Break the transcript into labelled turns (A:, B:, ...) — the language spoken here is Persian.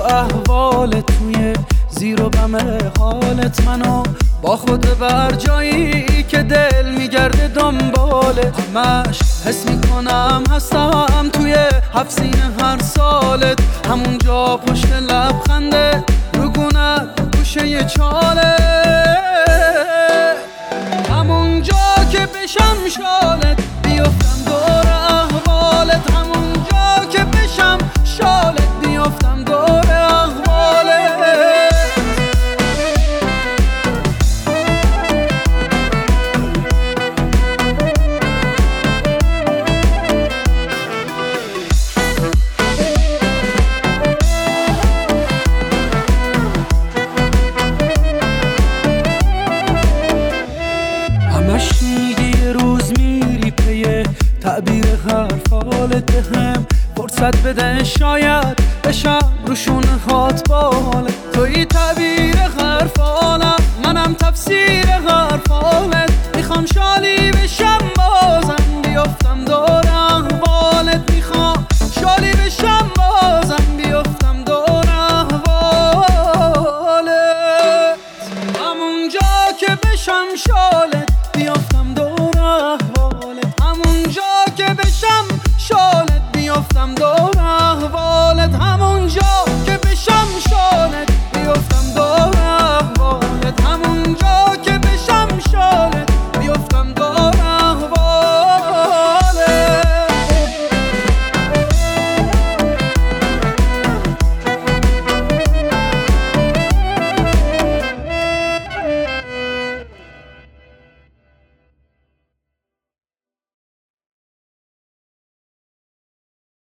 A: احوالت، توی زیر و بم حالت منو با خود بر جایی که دل میگرده دنبالت. همش حس میکنم هستم توی حفظینه هر سالت، همونجا پشت لبخنده رگونت گوشه چاله، همونجا که بشم شالت بیفتم دور احوالت، همونجا که بشم شالت بیفتم دور احوالت. همش میگی یه روز میری پیه تعبیر حرفالت، بهم فرصت بده شاید بشم روشون هات بالت. توی تعبیر حرفالم منم تفسیر حرفالت، میخوام شالی بشم بازم بیفتم دور احوالت، میخوام شالی بشم بازم بیفتم دور احوالت، همونجا که بشم شالت